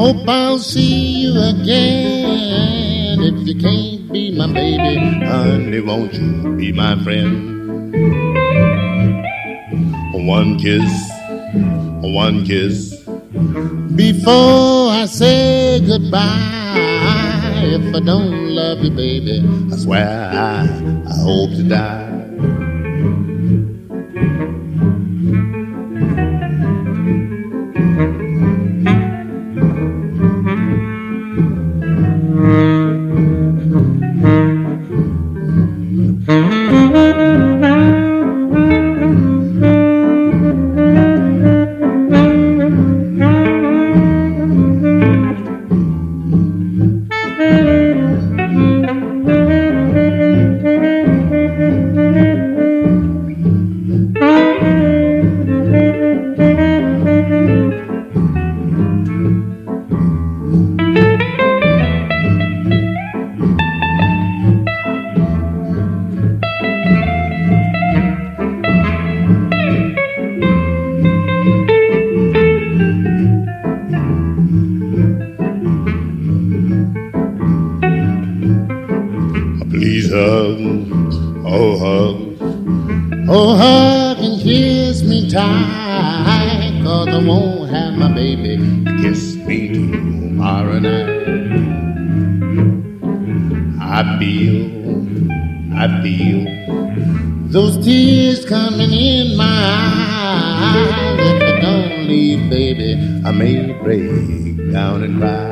hope I'll see you again. If you can't be my baby, honey, won't you be my friend? One kiss before I say goodbye. If I don't love you, baby, I swear I hope to die. Please hug, oh hug and kiss me tight, 'cause I won't have my baby kiss me tomorrow night. I feel those tears coming in my eyes. If I don't leave, baby, I may break down and cry.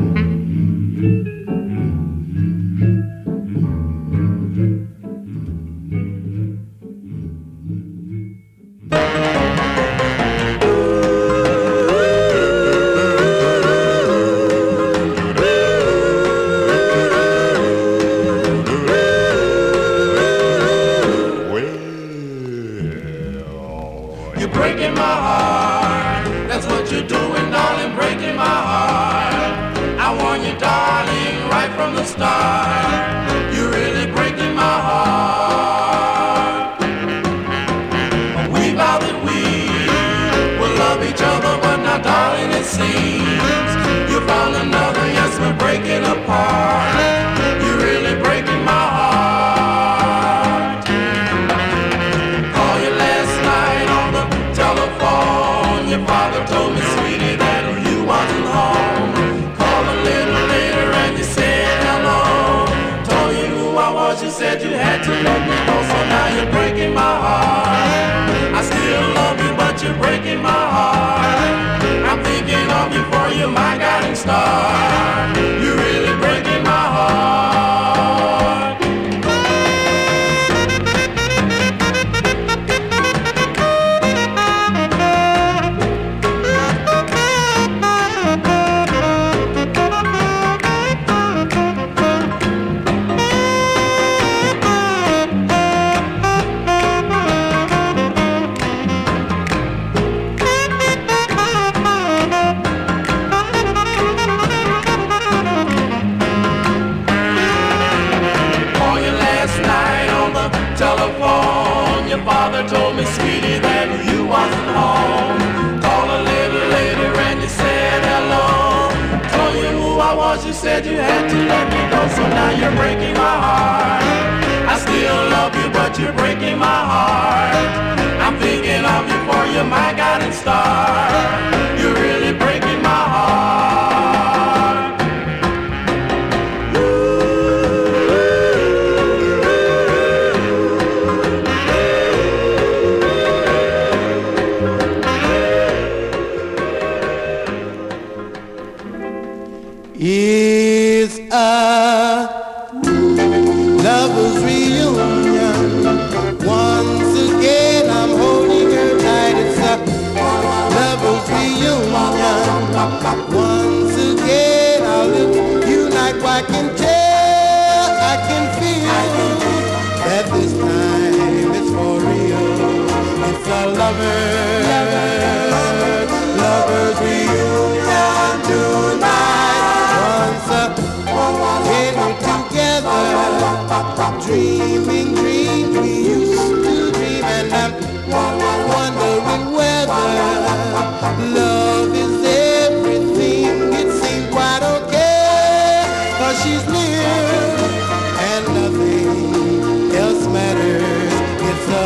Dreaming dreams we used to dream, and I'm wondering whether love is everything it seems. because she's near and nothing else matters. It's a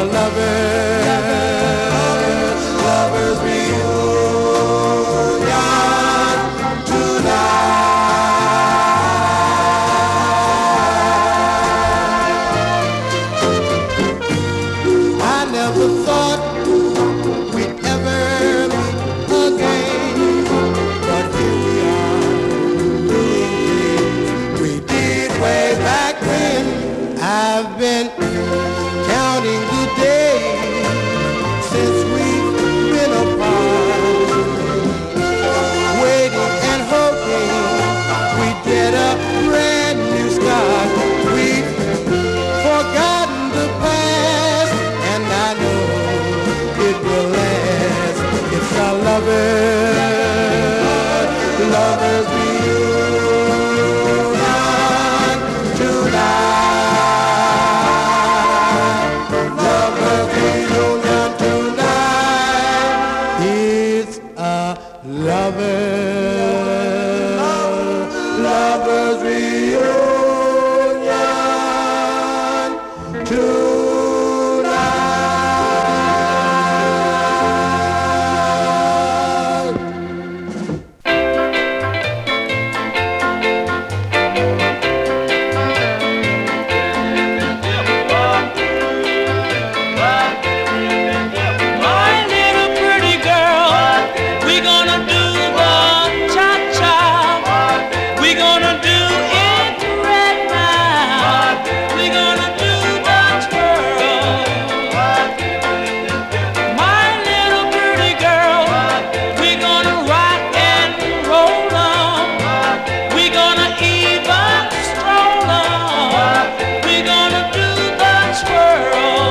lover's reunion tonight. I never thought we'd ever meet again, but here we are doing things we did way back when. I've been counting the days since we've been apart, waiting and hoping we'd get a brand new start. We've forgotten the past, and I know it will last. It's a lover's reunion tonight. Lover's reunion tonight. It's a lover's reunion tonight. My little pretty girl, we gonna do the cha-cha. We gonna do it right now. We gonna do the twirl. My little pretty girl, we gonna rock and roll on. We gonna even stroll on. We gonna do the twirl.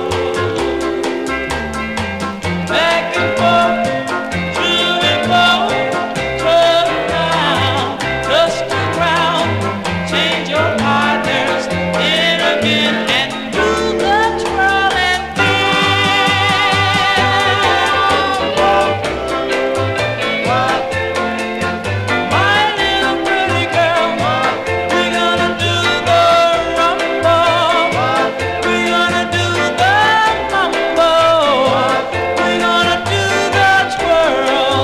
Back and forth, to and fro, turn around, touch the ground, change your partners in again and do the twirl and my little pretty girl, we gonna do the rumba, we gonna do the mambo, we gonna do the twirl.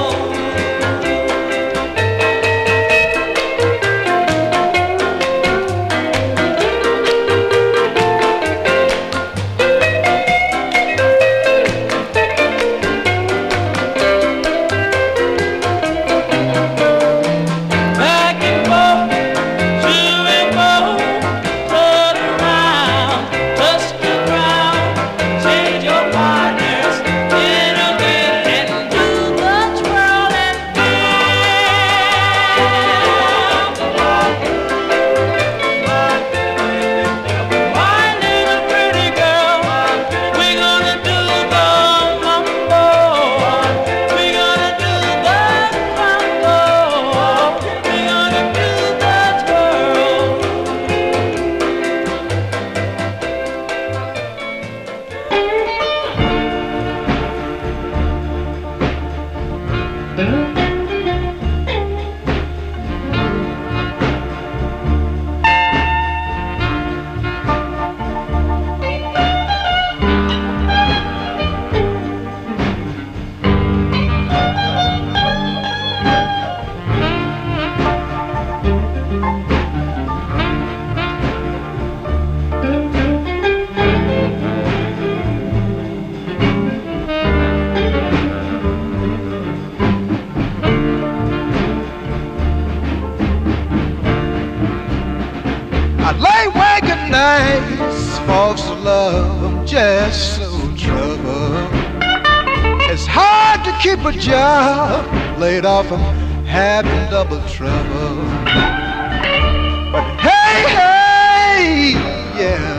Back and forth, to and fro, turn around, touch the ground, change your partners in again and do the twirl and my little pretty girl, we gonna do the mambo, we gonna do the mambo, we gonna do the twirl. I lay awake at nights, folks love, I'm just so troubled. It's hard to keep a job, laid off, I'm having double trouble. But hey, hey, yeah,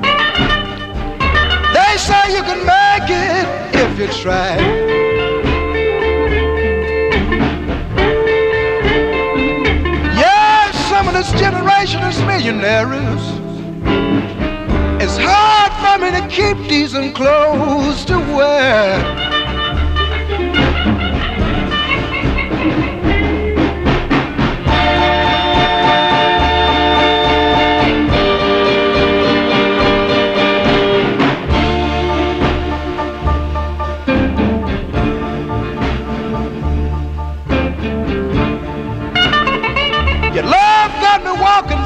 they say you can make it if you try. Yeah, some of this generation is millionaires. It's hard for me to keep decent clothes to wear.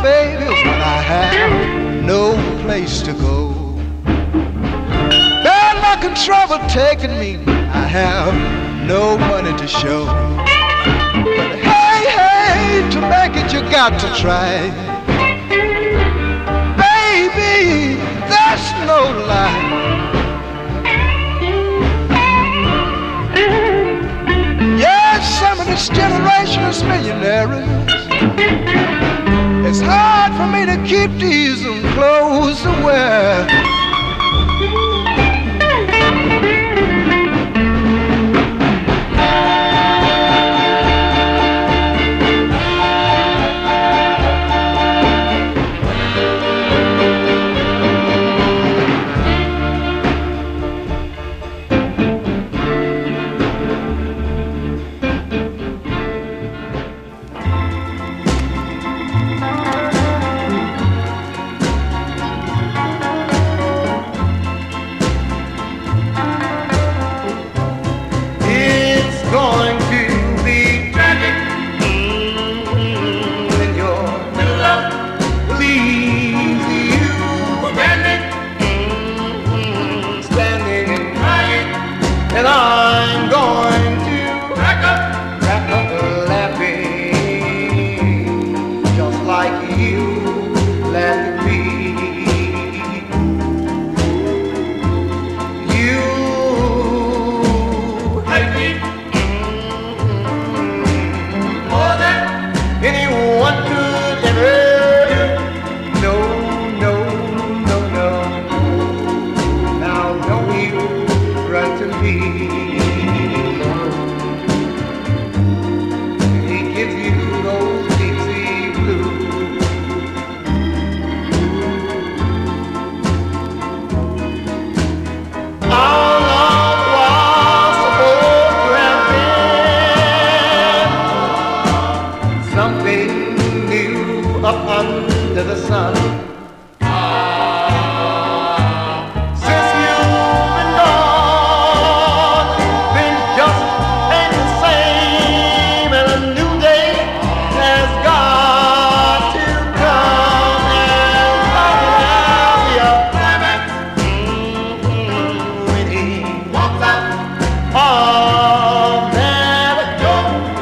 baby, when I have no place to go. Bad luck and trouble taking me, I have no money to show. But hey, hey, to make it you got to try. Baby, that's no lie. Yes, some of this generation is millionaires. It's hard for me to keep decent clothes to wear.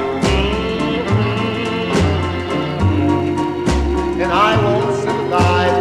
I won't sympathize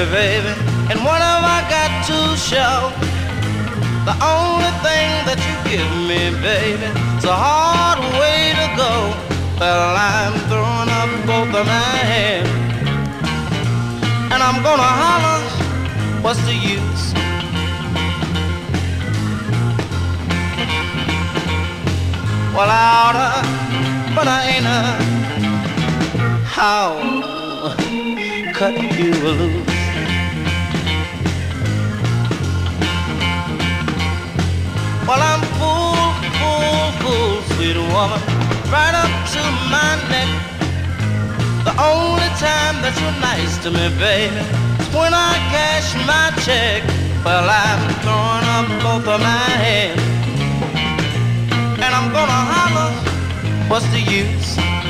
baby, baby. And what have I got to show? The only thing that you give me, baby, it's a hard way to go. Well, I'm throwing up both of my hands, and I'm gonna holler, what's the use? Well, I oughta, but I ain't how cut you loose. Well, I'm full, sweet woman, right up to my neck. The only time that you're nice to me, baby, is when I cash my check. Well, I'm throwing up both of my hands, and I'm gonna holler, what's the use?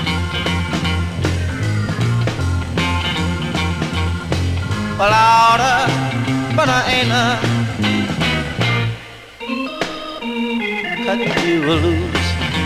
Well, I oughta, but I ain't cut you loose.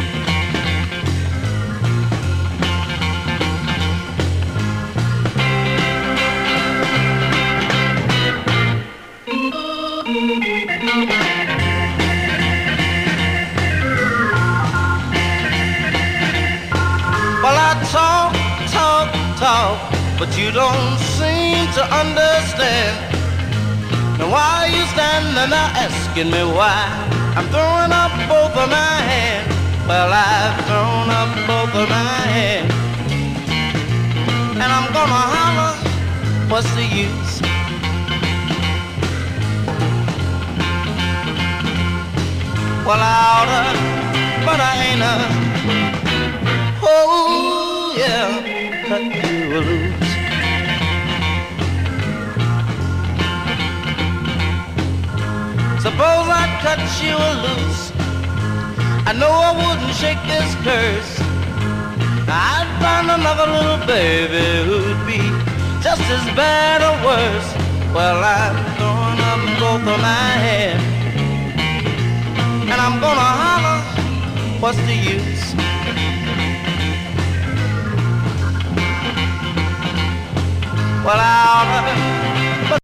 Well, I talk, but you don't seem to understand. Now why are you standing there asking me why I'm throwing up both of my hands? Well, I've thrown up both of my hands, and I'm gonna holler, what's the use? Well, I oughta, but I ain't oh yeah, cut you loose. Suppose I'd cut you loose, I know I wouldn't shake this curse. I'd find another little baby who'd be just as bad or worse. Well, I'm throwing up both of my hands, and I'm gonna holler, what's the use? Well, I oughta,